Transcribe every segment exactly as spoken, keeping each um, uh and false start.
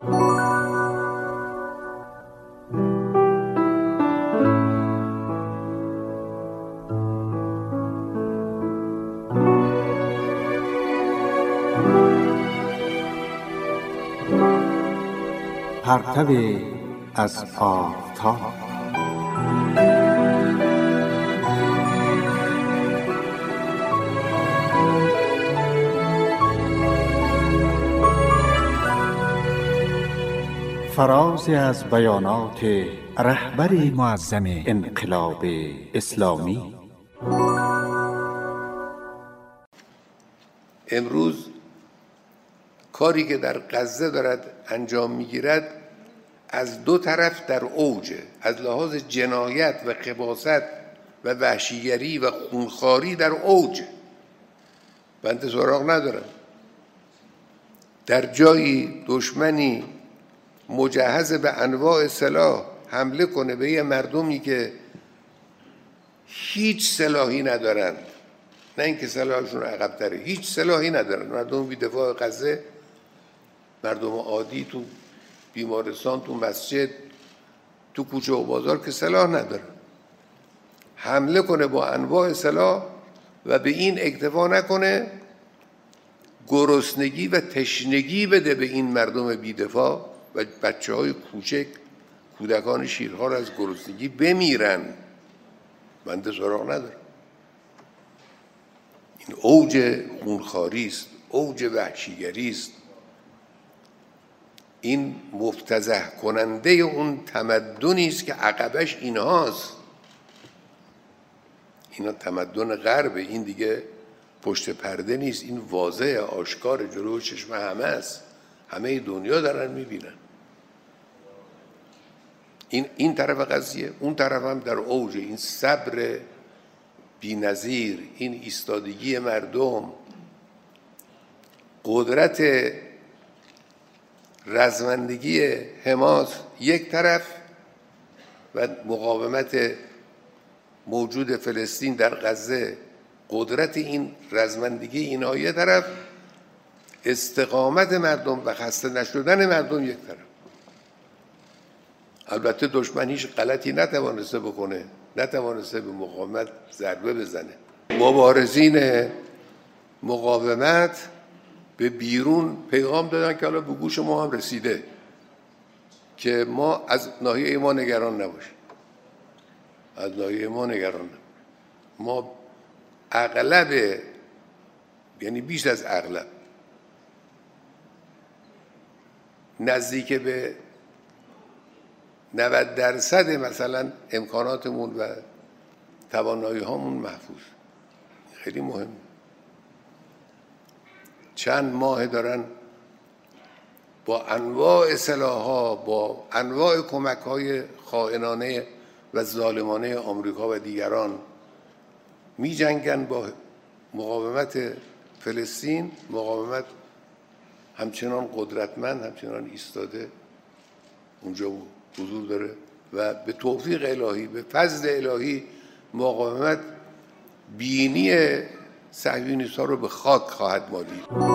پرتو از آفتاب. فرازی از بیانات رهبر معظم انقلاب اسلامی. امروز کاری که در غزه دارد انجام میگیرد از دو طرف در اوجه، از لحاظ جنایت و خباثت و وحشیگری و خونخواری در اوجه. بنده سراغ ندارم. در جایی دشمنی مجهز به انواع سلاح حمله کنه به یه مردمی که هیچ سلاحی ندارند، نه اینکه سلاحشون عقب تره، هیچ سلاحی ندارن، مردم بی دفاع غزه، مردم عادی تو بیمارستان، تو مسجد، تو کوچه و بازار که سلاح ندارن، حمله کنه با انواع سلاح و به این اکتفا نکنه گرسنگی و تشنگی بده به این مردم بی دفاع و بچه های کوچک، کودکان شیرخوار از گرسنگی بمیرن. بنده سراغ ندارم. این اوج خونخواری است، اوج وحشیگری است. این مفتضح کننده اون تمدنی است که عقبش اینهاست. اینا تمدن غرب، این دیگه پشت پرده نیست، این واضح آشکار جلو چشم همه است، همه دنیا دارن میبینن. این این طرف قضیه، اون طرف هم در اوج، این صبر بی‌نظیر، این ایستادگی مردم، قدرت رزمندگی حماس یک طرف و مقاومت موجود فلسطین در غزه، قدرت این رزمندگی اینها یک طرف، استقامت مردم و خسته نشدن مردم یک طرف. البته دشمن هیچ غلطی نتوانسته بکنه، نتوانسته به مقاومت ضربه بزنه. مبارزین مقاومت به بیرون پیغام دادن که حالا به گوش ما هم رسیده که ما از ناحیه ما نگران نباشیم، از ناحیه ما نگران نباشیم. ما اغلب، یعنی بیش از اغلب، نزدیک به نود درصد مثلا امکاناتمون و توانایی هامون محفوظ. خیلی مهم. چند ماه دارن با انواع سلاح‌ها، با انواع کمک‌های خائنانه و ظالمانه آمریکا و دیگران می جنگن با مقاومت فلسطین. مقاومت همچنان قدرتمند، همچنان ایستاده اونجا حضور داره و به توفیق الهی، به فضل الهی، مقاومت بینی صهیونیست‌ها رو به خاک خواهد مالید.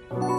شما.